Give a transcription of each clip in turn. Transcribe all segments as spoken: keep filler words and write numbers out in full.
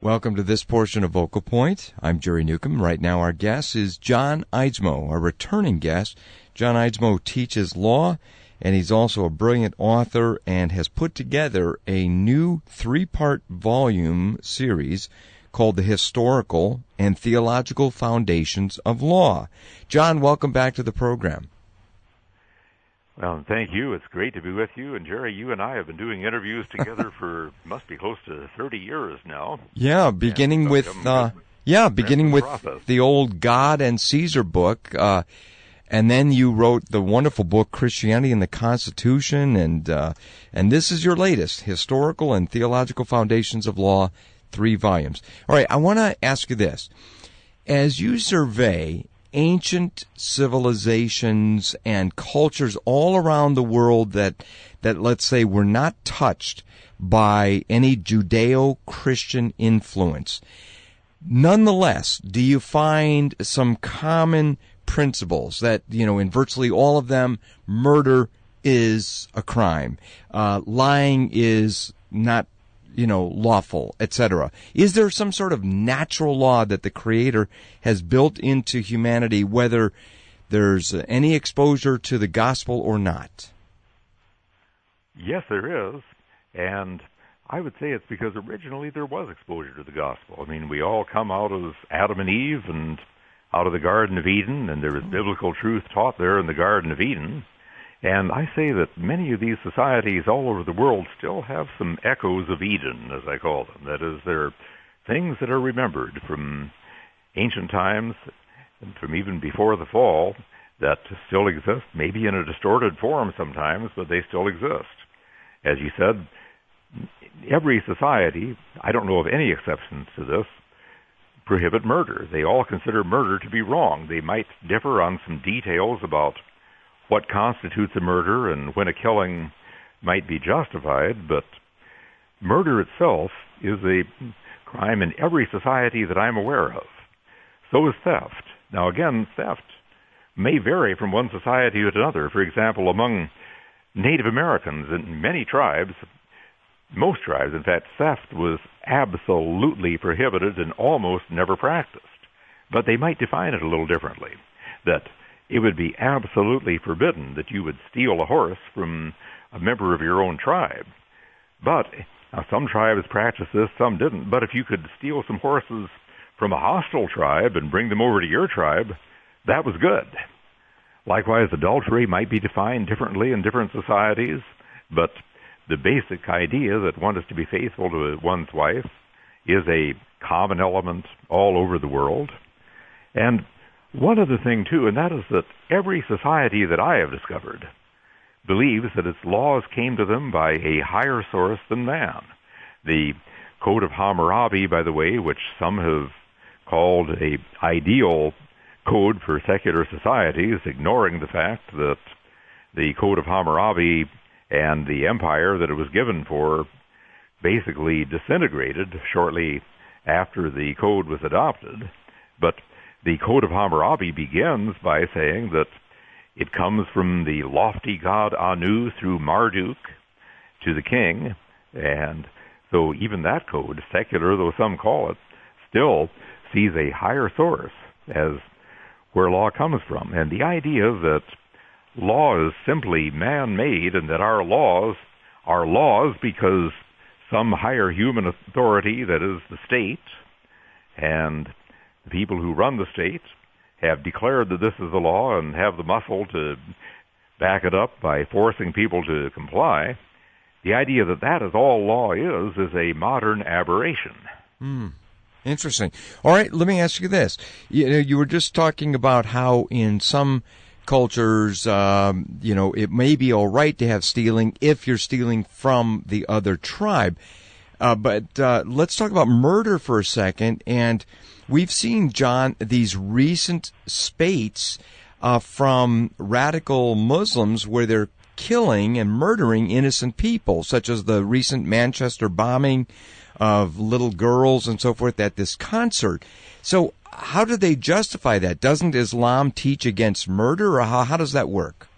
Welcome to this portion of Vocal Point. I'm Jerry Newcomb. Right now our guest is John Eidsmoe, a returning guest. John Eidsmoe teaches law, and he's also a brilliant author and has put together a new three-part volume series called The Historical and Theological Foundations of Law. John, welcome back to the program. Well, thank you. It's great to be with you. And Jerry, you and I have been doing interviews together for must be close to thirty years now. Yeah, beginning with uh, yeah, beginning with process. the old God and Caesar book, uh, and then you wrote the wonderful book Christianity and the Constitution, and uh, and this is your latest, Historical and Theological Foundations of Law, three volumes. All right, I want to ask you this: as you survey ancient civilizations and cultures all around the world that, that let's say, were not touched by any Judeo-Christian influence, nonetheless, do you find some common principles that, you know, in virtually all of them, murder is a crime, uh, lying is not you know, lawful, et cetera. Is there some sort of natural law that the Creator has built into humanity, whether there's any exposure to the gospel or not? Yes, there is. And I would say it's because originally there was exposure to the gospel. I mean, we all come out of Adam and Eve and out of the Garden of Eden, and there is biblical truth taught there in the Garden of Eden. And I say that many of these societies all over the world still have some echoes of Eden, as I call them. That is, they're things that are remembered from ancient times and from even before the fall that still exist, maybe in a distorted form sometimes, but they still exist. As you said, every society, I don't know of any exceptions to this, prohibit murder. They all consider murder to be wrong. They might differ on some details about what constitutes a murder and when a killing might be justified, but murder itself is a crime in every society that I'm aware of. So is theft. Now again, theft may vary from one society to another. For example, among Native Americans in many tribes, most tribes, in fact, theft was absolutely prohibited and almost never practiced. But they might define it a little differently, that it would be absolutely forbidden that you would steal a horse from a member of your own tribe. But now some tribes practiced this, some didn't. But if you could steal some horses from a hostile tribe and bring them over to your tribe, that was good. Likewise, adultery might be defined differently in different societies, but the basic idea that one is to be faithful to one's wife is a common element all over the world. And one other thing, too, and that is that every society that I have discovered believes that its laws came to them by a higher source than man. The Code of Hammurabi, by the way, which some have called a ideal code for secular societies, ignoring the fact that the Code of Hammurabi and the empire that it was given for basically disintegrated shortly after the code was adopted. But the Code of Hammurabi begins by saying that it comes from the lofty god Anu through Marduk to the king, and so even that code, secular though some call it, still sees a higher source as where law comes from. And the idea that law is simply man-made and that our laws are laws because some higher human authority, that is the state, and the people who run the state have declared that this is the law and have the muscle to back it up by forcing people to comply. The idea that that is all law is, is a modern aberration. Hmm. Interesting. All right, let me ask you this. You know, you were just talking about how in some cultures, um, you know, it may be all right to have stealing if you're stealing from the other tribe. Uh, but uh, let's talk about murder for a second. And we've seen, John, these recent spates uh, from radical Muslims where they're killing and murdering innocent people, such as the recent Manchester bombing of little girls and so forth at this concert. So how do they justify that? Doesn't Islam teach against murder, or how, how does that work?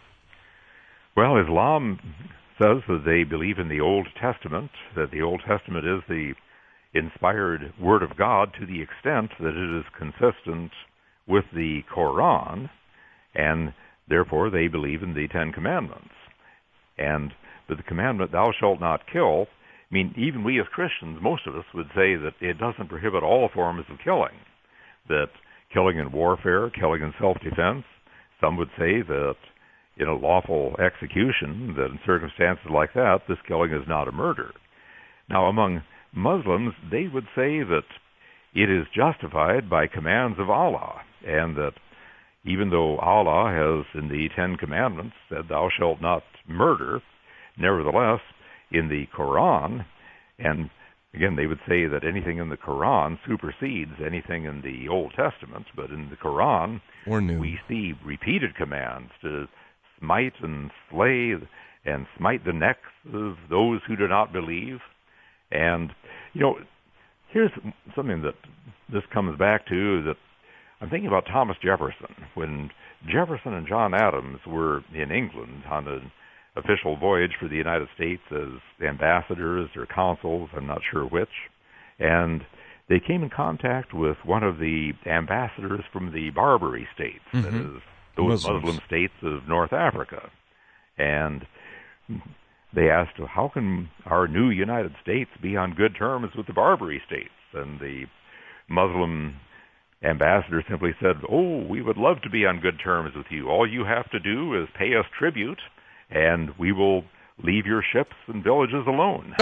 Well, Islam says that they believe in the Old Testament, that the Old Testament is the inspired Word of God to the extent that it is consistent with the Quran, and therefore they believe in the Ten Commandments. And but the commandment, thou shalt not kill, I mean, even we as Christians, most of us would say that it doesn't prohibit all forms of killing, that killing in warfare, killing in self-defense, some would say that in a lawful execution, that in circumstances like that, this killing is not a murder. Now, among Muslims, they would say that it is justified by commands of Allah, and that even though Allah has in the Ten Commandments said, thou shalt not murder, nevertheless, in the Quran, and again, they would say that anything in the Quran supersedes anything in the Old Testament, but in the Quran, or new. we see repeated commands to smite and slay and smite the necks of those who do not believe. And, you know, here's something that this comes back to, that I'm thinking about Thomas Jefferson. When Jefferson and John Adams were in England on an official voyage for the United States as ambassadors or consuls, I'm not sure which, and they came in contact with one of the ambassadors from the Barbary states, mm-hmm. that is, those Muslims. Muslim states of North Africa. And they asked, how can our new United States be on good terms with the Barbary states? And the Muslim ambassador simply said, oh, we would love to be on good terms with you. All you have to do is pay us tribute, and we will leave your ships and villages alone.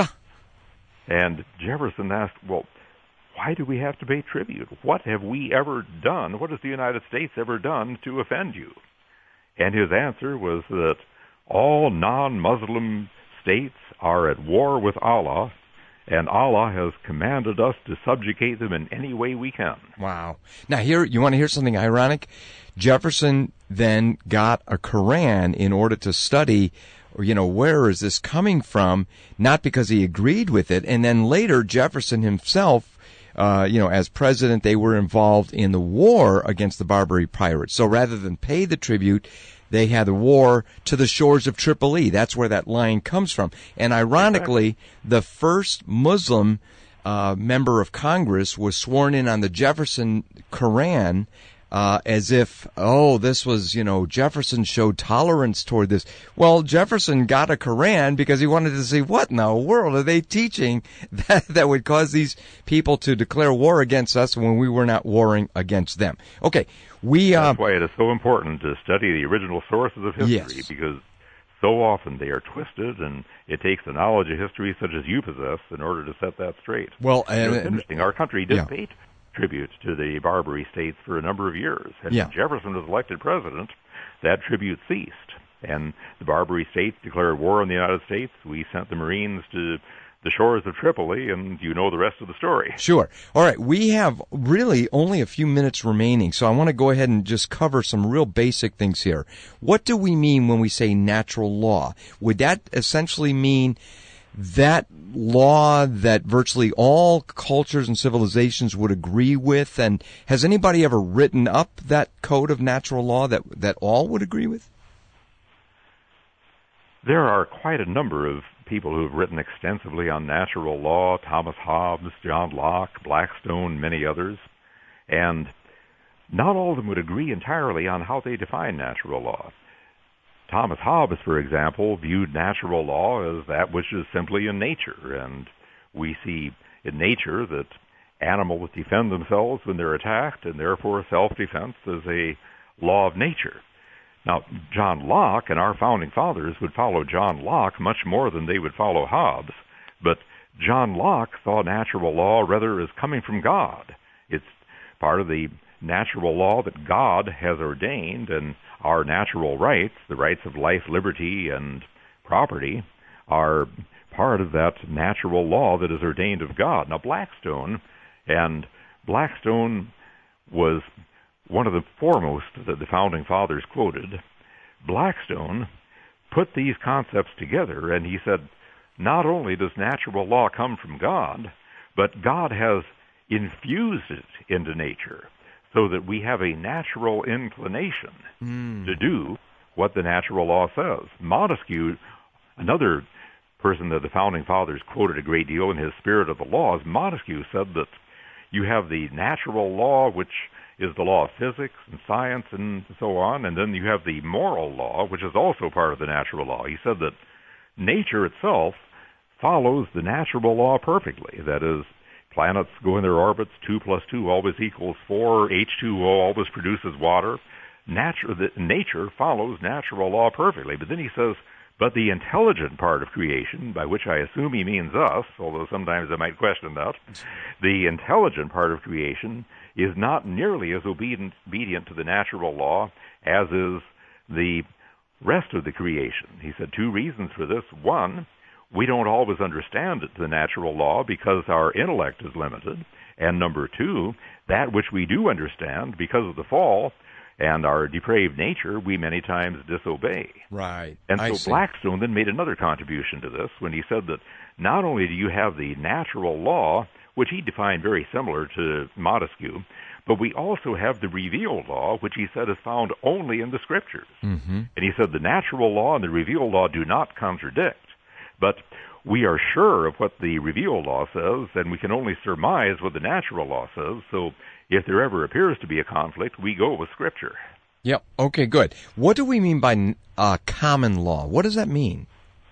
And Jefferson asked, well, why do we have to pay tribute? What have we ever done? What has the United States ever done to offend you? And his answer was that all non-Muslim states are at war with Allah, and Allah has commanded us to subjugate them in any way we can. Wow. Now, here, you want to hear something ironic? Jefferson then got a Quran in order to study, or, you know, where is this coming from? Not because he agreed with it. And then later, Jefferson himself, uh, you know, as president, they were involved in the war against the Barbary pirates. So rather than pay the tribute, they had a war to the shores of Tripoli. That's where that line comes from. And ironically, the first Muslim uh, member of Congress was sworn in on the Jefferson Quran, uh, as if, oh, this was, you know, Jefferson showed tolerance toward this. Well, Jefferson got a Quran because he wanted to see what in the world are they teaching that, that would cause these people to declare war against us when we were not warring against them. Okay. We, uh, That's why it is so important to study the original sources of history, yes. because so often they are twisted, and it takes the knowledge of history such as you possess in order to set that straight. Well, you know, and, it's interesting. Our country did yeah. pay tribute to the Barbary states for a number of years. And yeah. when Jefferson was elected president, that tribute ceased. And the Barbary states declared war on the United States. We sent the Marines to the shores of Tripoli, and you know the rest of the story. Sure. All right. We have really only a few minutes remaining, so I want to go ahead and just cover some real basic things here. What do we mean when we say natural law? Would that essentially mean that law that virtually all cultures and civilizations would agree with? And has anybody ever written up that code of natural law that, that all would agree with? There are quite a number of people who have written extensively on natural law: Thomas Hobbes, John Locke, Blackstone, many others. And not all of them would agree entirely on how they define natural law. Thomas Hobbes, for example, viewed natural law as that which is simply in nature, and we see in nature that animals defend themselves when they're attacked, and therefore self-defense is a law of nature. Now, John Locke and our founding fathers would follow John Locke much more than they would follow Hobbes, but John Locke saw natural law rather as coming from God. It's part of the natural law that God has ordained, and our natural rights, the rights of life, liberty, and property, are part of that natural law that is ordained of God. Now, Blackstone, and Blackstone was one of the foremost that the Founding Fathers quoted. Blackstone put these concepts together, and he said, not only does natural law come from God, but God has infused it into nature so that we have a natural inclination mm. to do what the natural law says. Montesquieu, another person that the Founding Fathers quoted a great deal in his Spirit of the Laws, Montesquieu said that you have the natural law, which is the law of physics and science and so on, and then you have the moral law, which is also part of the natural law. He said that nature itself follows the natural law perfectly. That is, planets go in their orbits, two plus two always equals four, H two O always produces water. Nature, the, nature follows natural law perfectly. But then he says, but the intelligent part of creation, by which I assume he means us, although sometimes I might question that, the intelligent part of creation is not nearly as obedient, obedient to the natural law as is the rest of the creation. He said two reasons for this. One, we don't always understand the natural law because our intellect is limited. And number two, that which we do understand, because of the fall and our depraved nature, we many times disobey. Right. And I so see. Blackstone then made another contribution to this when he said that not only do you have the natural law, which he defined very similar to Montesquieu, but we also have the revealed law, which he said is found only in the Scriptures. Mm-hmm. And he said the natural law and the revealed law do not contradict, but we are sure of what the revealed law says, and we can only surmise what the natural law says. So if there ever appears to be a conflict, we go with Scripture. Yep. Okay, good. What do we mean by uh, common law? What does that mean?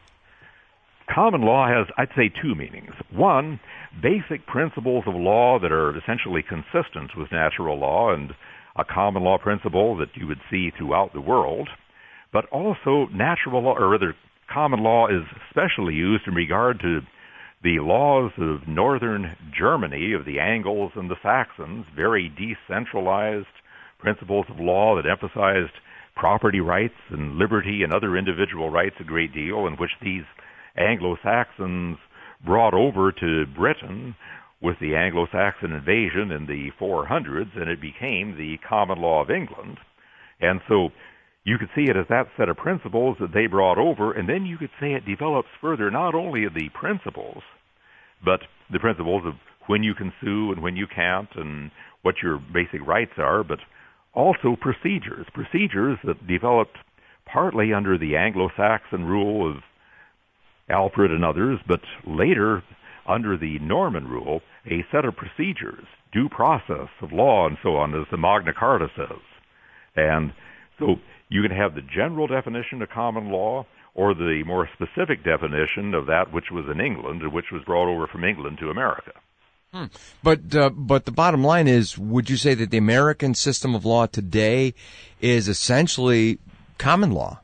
Common law has, I'd say, two meanings. One, basic principles of law that are essentially consistent with natural law and a common law principle that you would see throughout the world. But also natural law, or rather, common law is especially used in regard to the laws of northern Germany, of the Angles and the Saxons, very decentralized principles of law that emphasized property rights and liberty and other individual rights a great deal, in which these Anglo-Saxons brought over to Britain with the Anglo-Saxon invasion in the four hundreds, and it became the common law of England. And so you could see it as that set of principles that they brought over, and then you could say it develops further not only the principles, but the principles of when you can sue and when you can't and what your basic rights are, but also procedures, procedures that developed partly under the Anglo-Saxon rule of Alfred and others, but later under the Norman rule, a set of procedures, due process of law and so on, as the Magna Carta says. And so you can have the general definition of common law or the more specific definition of that which was in England and which was brought over from England to America. Hmm. But uh, but the bottom line is, would you say that the American system of law today is essentially common law?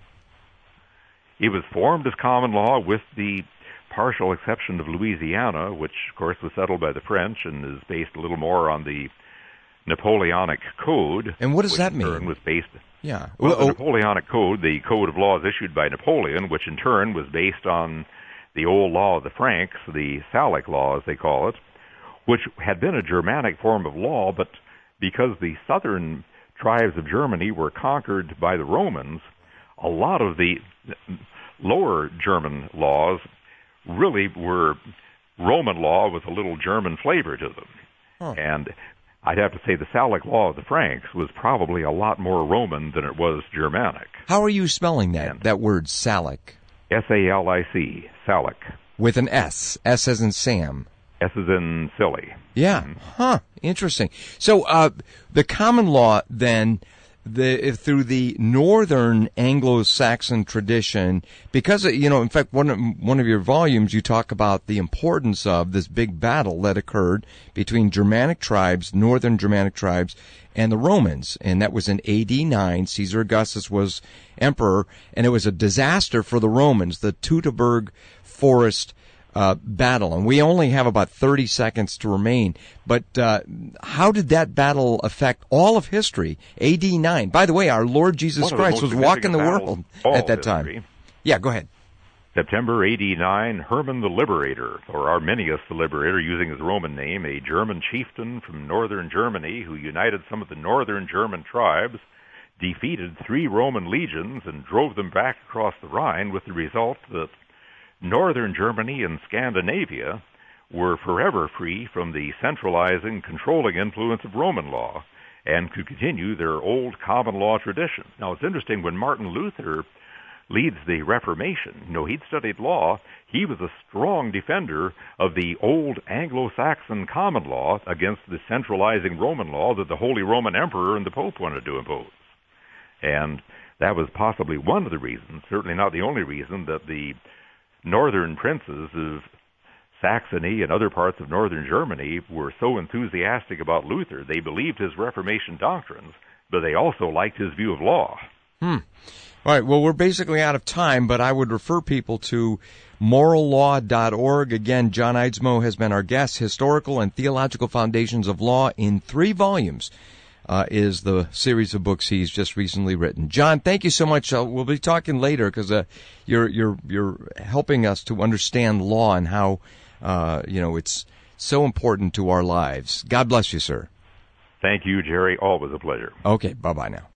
It was formed as common law with the partial exception of Louisiana, which, of course, was settled by the French and is based a little more on the Napoleonic Code. And what does which that in mean? Turn was based, Yeah. Well, well the oh, Napoleonic Code, the code of laws issued by Napoleon, which in turn was based on the old law of the Franks, the Salic law, as they call it, which had been a Germanic form of law, but because the southern tribes of Germany were conquered by the Romans, a lot of the lower German laws really were Roman law with a little German flavor to them. Huh. And I'd have to say the Salic law of the Franks was probably a lot more Roman than it was Germanic. how are you spelling that, And that word Salic? S A L I C, Salic. With an S. S as in Sam. S is in silly. Yeah. Mm-hmm. Huh. Interesting. So, uh, the common law then, the, if through the northern Anglo-Saxon tradition, because, you know, in fact, one of, one of your volumes, you talk about the importance of this big battle that occurred between Germanic tribes, northern Germanic tribes, and the Romans. And that was in A D nine. Caesar Augustus was emperor, and it was a disaster for the Romans, the Teutoburg Forest Uh, battle, and we only have about thirty seconds to remain. But uh, how did that battle affect all of history? A D nine. By the way, our Lord Jesus Christ was walking the world at that time. Yeah, go ahead. September A D nine, Herman the Liberator, or Arminius the Liberator, using his Roman name, a German chieftain from northern Germany who united some of the northern German tribes, defeated three Roman legions and drove them back across the Rhine, with the result that northern Germany and Scandinavia were forever free from the centralizing, controlling influence of Roman law and could continue their old common law tradition. Now, it's interesting, when Martin Luther leads the Reformation. You know, he'd studied law. He was a strong defender of the old Anglo-Saxon common law against the centralizing Roman law that the Holy Roman Emperor and the Pope wanted to impose. And that was possibly one of the reasons, certainly not the only reason, that the northern princes of Saxony and other parts of northern Germany were so enthusiastic about Luther. They believed his Reformation doctrines, but they also liked his view of law. Hmm. All right, well, we're basically out of time, but I would refer people to moral law dot org. Again, John Eidsmoe has been our guest. Historical and Theological Foundations of Law in three volumes uh, is the series of books he's just recently written. John, thank you so much. Uh, we'll be talking later because uh, you're you're you're helping us to understand law and how uh, you know it's so important to our lives. God bless you, sir. Thank you, Jerry. Always a pleasure. Okay, bye-bye now.